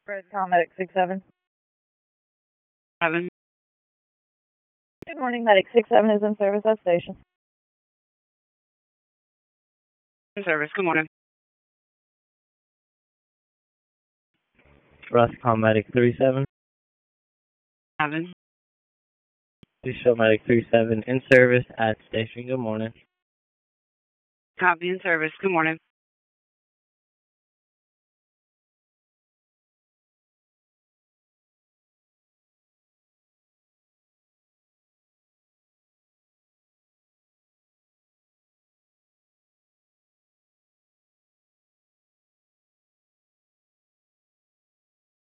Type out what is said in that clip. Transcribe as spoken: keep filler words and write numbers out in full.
Red Medic six seven. Seven. Good morning, Medic six seven is in service at station. In service, good morning. Roscom Medic three seven. Seven. Please show Medic three seven in service at station. Good morning. Copy, in service, good morning.